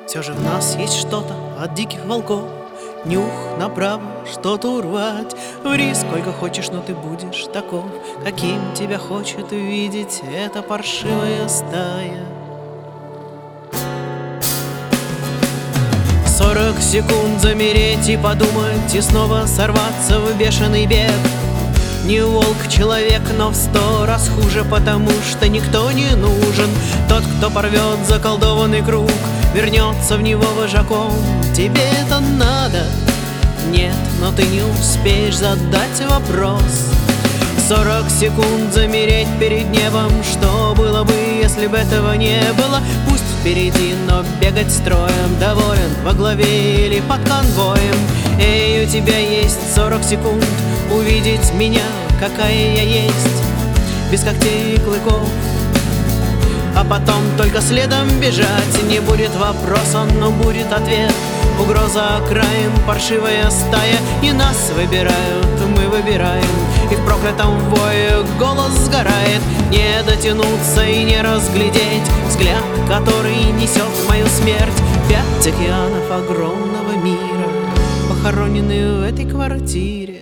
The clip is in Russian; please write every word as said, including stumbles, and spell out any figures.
Все же в нас есть что-то от диких волков. Нюх направо, что-то урвать. Ври сколько хочешь, но ты будешь таков, каким тебя хочет видеть эта паршивая стая. Сорок секунд замереть и подумать, и снова сорваться в бешеный бег. Не волк-человек, но в сто раз хуже, потому что никто не нужен. Тот, кто порвет заколдованный круг, вернется в него вожаком. Тебе это надо? Нет, но ты не успеешь задать вопрос. Сорок секунд замереть перед небом. Что было бы, если бы этого не было? Пусть впереди, но бегать строем. Доволен во главе или под конвоем. Эй, у тебя есть сорок секунд увидеть меня, какая я есть, без когтей и клыков. А потом только следом бежать. Не будет вопроса, но будет ответ. Угроза окраин, паршивая стая. И нас выбирают, мы выбираем. И в проклятом вое голос сгорает. Не дотянуться и не разглядеть взгляд, который несет мою смерть. Пять океанов огромного мира, похоронены в этой квартире.